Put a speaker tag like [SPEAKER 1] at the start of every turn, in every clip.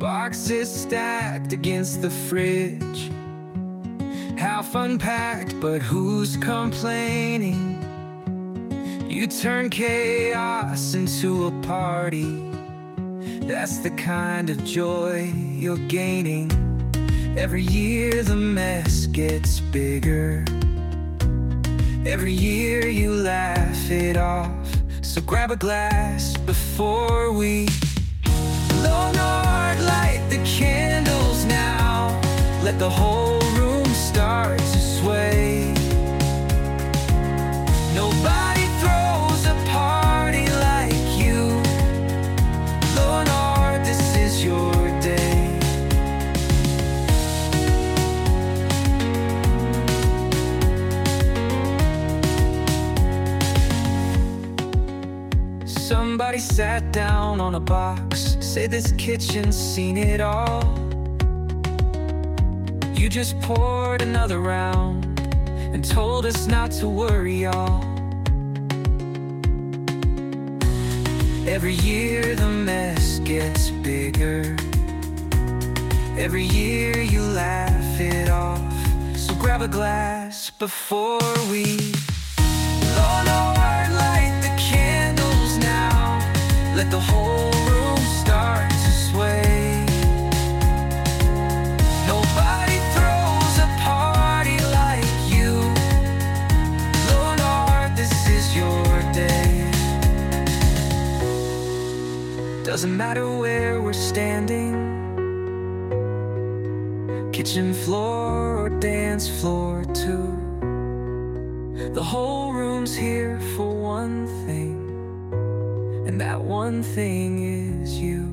[SPEAKER 1] Boxes stacked against the fridge, half unpacked, but who's complaining? You turn chaos into a party. That's the kind of joy you're gaining. Every year the mess gets bigger. Every year you laugh it off. So grab a glass before we Leonard, light the candles now. Let the whole room start to sway. Nobody throws a party like you. Leonard, this is your day. Somebody sat down on a box, say this kitchen's seen it all. You just poured another round and told us not to worry, y'all. Every year the mess gets bigger. Every year you laugh it off. So grab a glass before we Leonard, light the candles now. Let the whole room start to sway. Nobody throws a party like you. Leonard, this is your day. Doesn't matter where we're standing, kitchen floor or dance floor too. The whole room's here for one thing, and that one thing is you.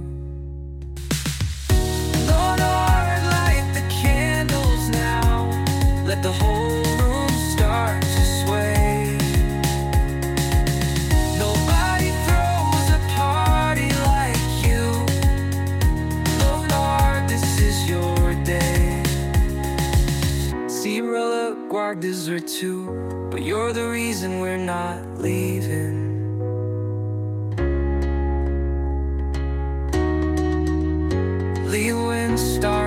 [SPEAKER 1] Leonard, light the candles now. Let the whole room start to sway. Nobody throws a party like you. Leonard, this is your day. Cirilla guardas are too, but you're the reason we're not leaving. Lewin Star